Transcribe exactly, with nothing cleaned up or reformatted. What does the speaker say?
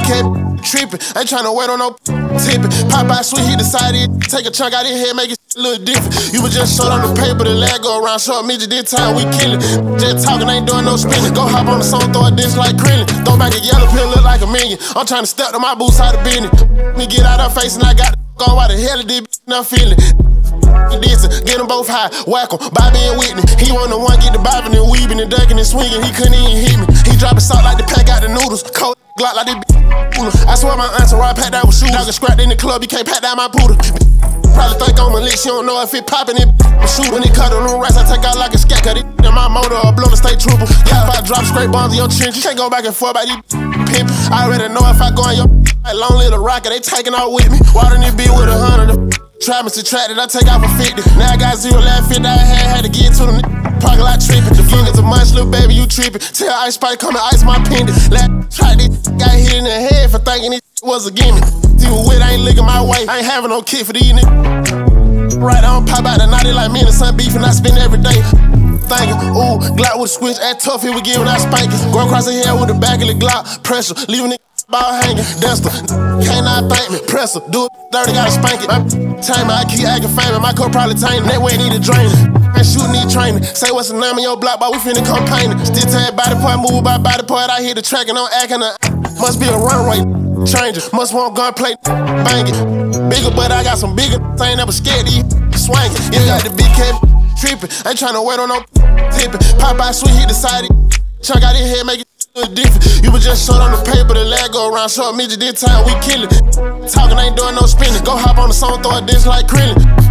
K trippin', ain't tryna wait on no tippin'. Popeye sweet, he decided take a chunk out his head, make it a little different. You was just short on the paper, the lag go around, short midget, this time we kill it. Just talking, ain't doing no spinning. Go hop on the song, throw a dish like Krillin. Throw back a yellow pill, look like a million. I'm tryna step to my boots out of business. Me get out her face and I got the go, why the hell it did, not feeling. Get them both high, whack em, Bobby and Whitney. He want the one, get the bobbing and weaving and ducking and swinging. He couldn't even hit me. He dropping salt like the pack out the noodles. Cold Glock like this I swear my entourage packed out with shoes. Dog get scrapped in the club, you can't pack down my poodle. Probably think I'm a lick, she don't know if it poppin' it. Shoot when it cut on them rats, I take out like a scat. Cut it in my motor or blow the state trooper. Yeah, if I drop straight bombs in your trench, you can't go back and forth by these pimp. I already know if I go in your like long little rocket, they taking out with me. Watering this bitch with a hundred. Try me subtracted, I take out for fifty. Now I got zero left fifty, I had, had to get to them. Parking lot trippin'. The fingers a munch, little baby, you trippin'. Tell Ice Spice come and ice my pendant. Last try this, got hit in the head for thinking it was a gimme. See what wit, I ain't looking my way. I ain't having no kid for these niggas. Right, I don't pop out the night, like me and the sun beefin', I spend every day. Thinking, ooh, Glock with a switch, act tough, he would give when I spank it. Go across the head with the back of the Glock, pressure, leaving it ball hanging. Duster, can't not thank me, presser, do it dirty, gotta spank it. My time, I keep acting famous, my cup probably tiny, that way need a drain. Ain't shooting, need training. Say what's the name of your block, but we finna come paint it. Still tell body part, move by body part, I hit the track and I'm acting a must be a runway changer, must want gunplay, bang it. Bigger, but I got some bigger, I ain't never scared of you, swang it. You got the big K trippin', ain't tryna wait on no tippin'. Popeye sweet, he decided, chunk out his head, make it a little different. You was just short on the paper, the lag go around, short midget, this time we kill it. Talking, ain't doing no spinning. Go hop on the song, throw a dish like Krillin.